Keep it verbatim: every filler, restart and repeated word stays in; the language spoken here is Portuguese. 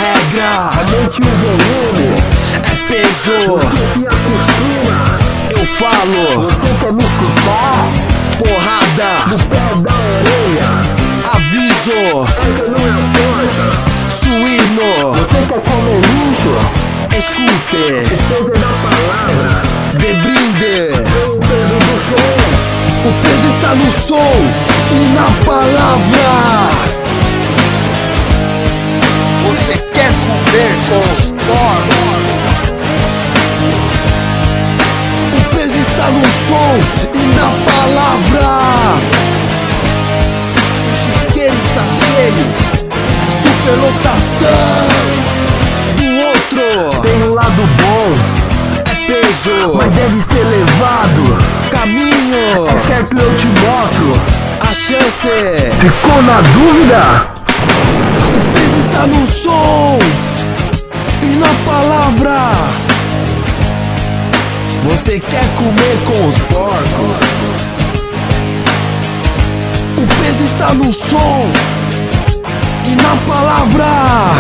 regra. Aumente o volume, É peso. você se acostuma. Eu falo. Você quer me escutar? Porrada. No pé da orelha. Aviso. Essa não é a porta. Suíno. Você quer comer lixo? Escute. O peso é da palavra. Debrinde. O peso do som. O peso está no som e na palavra. Você quer comer com os porcos? O peso está no som e na palavra. O chiqueiro está cheio, é superlotação. Do outro Tem um lado bom, é peso, mas deve ser levado. caminho, É certo, eu te mostro. a chance. Ficou na dúvida? O peso está no som e na palavra. Você quer comer com os porcos? O peso está no som e na palavra.